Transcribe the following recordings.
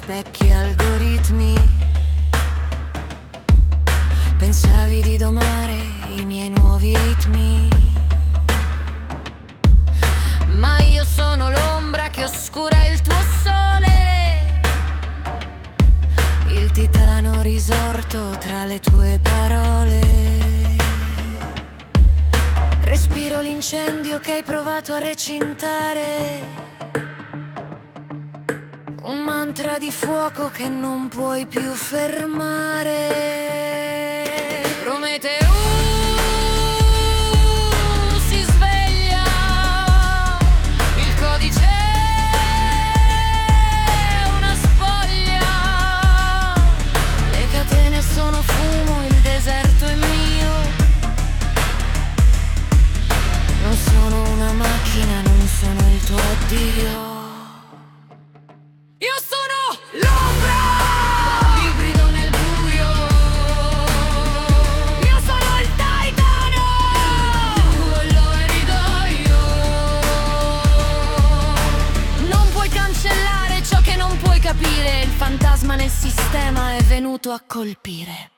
vecchi algoritmi. Pensavi di domare i miei nuovi ritmi, ma io sono l'ombra che oscura il tuo sole, il titano risorto tra le tue parole. Respiro l'incendio che hai provato a recintare, un mantra di fuoco che non puoi più fermare. Prometeo si sveglia, il codice è una spoglia, le catene sono fumo, il deserto è mio. Non sono una macchina, non sono il tuo addio. Io sono l'ombra, ibrido nel buio. Io sono il Titan, quello erido io. Non puoi cancellare ciò che non puoi capire, il fantasma nel sistema è venuto a colpire.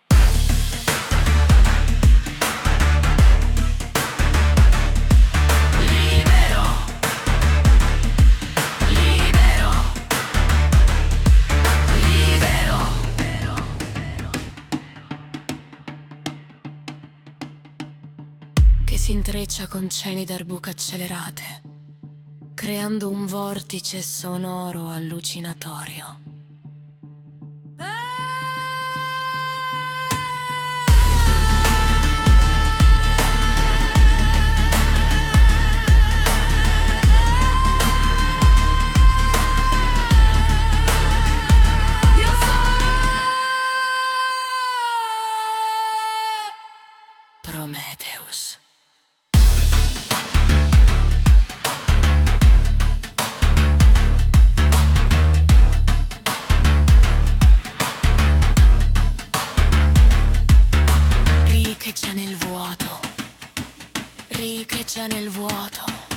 Che si intreccia con cieli d'arbuca accelerate, creando un vortice sonoro allucinatorio. Prometheus. Riecheggia nel vuoto, riecheggia nel vuoto.